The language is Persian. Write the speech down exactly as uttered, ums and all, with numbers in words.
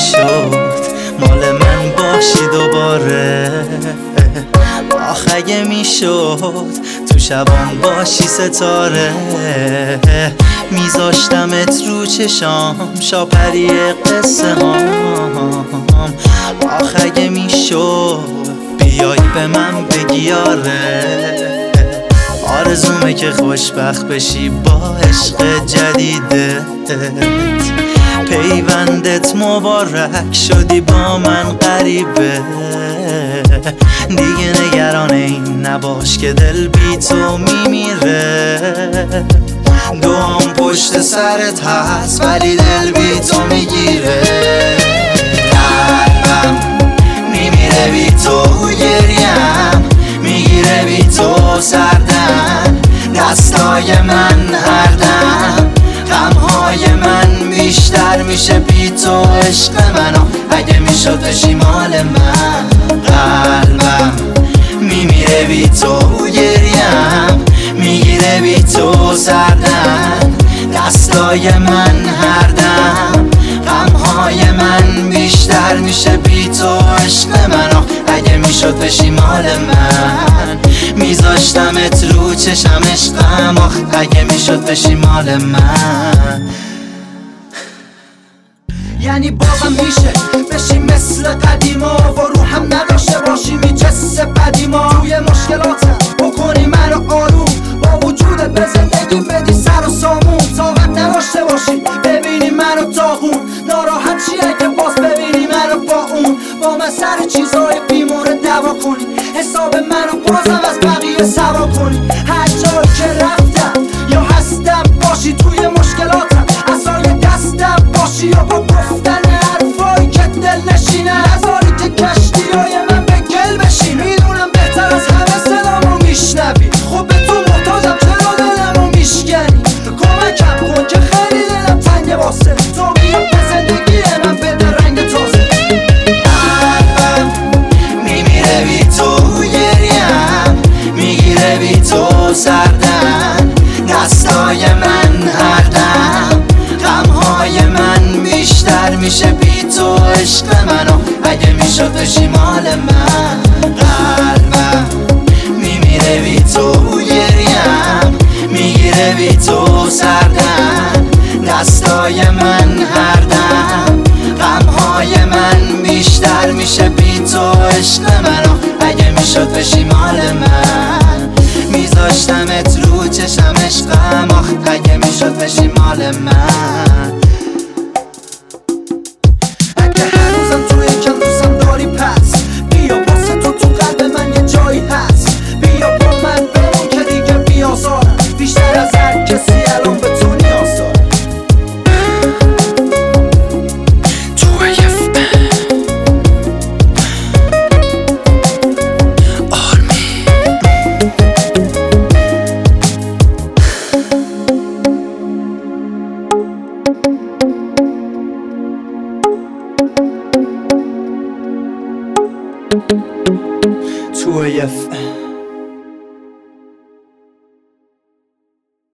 میشد مال من باشی دوباره. آخ اگه میشد تو شبام باشی ستاره، میذاشتمت رو چشام شاپری قصه هام. آخ اگه میشد بیای به من بگی آره، آرزومه که خوشبخت بشی با عشق جدیدت. پیوندت مبارک شدی با من غریبه، دیگه نگران این نباش که دل بی تو میمیره. دوام پشت سرت هست ولی دل بی تو میگیره. قلبم میمیره بی تو، گریم میگیره بی تو سردن، دستای من هردم، غمهای من بیشتر میشه بی تو. عشق منو اگه میشد بشی مال من. قلبم میمیره بی تو، گریم میگیره بی تو سردن، دستای من هردم، غمهای من بیشتر میشه بی تو. عشق منو اگه میشد بشی مال من، میذاشتمت رو چشم عشقم. آخ اگه میشد بشی مال من. یعنی بازم میشه بشی مثل قدیما و رو هم نداشته باشی میجسه قدیما. توی مشکلاتم بکنی منو آروم، با وجودت به زندگی بدی سر و سامون. طاقت نداشته باشی ببینی منو داغون، ناراحت چی اگه باز ببینی منو با اون. با من سر چیزای بیمورد دعوا کنی، حساب منو بازم از بقیه سوا کنی. هر جایی که رفتم یا هستم باشی توی مشکلاتم، عصای دستم باشی یا با گفتن حرفایی که دل نشینه. نذاری که کشتیای من به گل بشین، میدونم بهتر از همه صدامو میشنوی. خب به تو محتاجم چرا دلمو میشکنی؟ کمکم کن که خیلی دلم تنگه واسه تو، بیا به زندگی من بده رنگ تازه. قلبم میمیره بی تو، گریم میگیره بی تو سردن، دستای من هردم، غمهای من بیشتر میشه بی تو. عشق منو اگه میشد بشی مال من. قلبم میمیره بی تو، گریم میگیره بی تو سردن، دستای من هردم، غمهای من بیشتر میشه بی تو. عشق منو اگه میشد بشی مال من، میذاشتمت رو چشم عشقم. آخ اگه میشد بشی مال من. اگه هنوزم توی یکم دوستم داری پس بیا، واسه تو تو قلب من یه جایی هست. بیا با من بمون که دیگه بیازارم، بیشتر از هر کسی الان به تو نیاز دارم. تو اف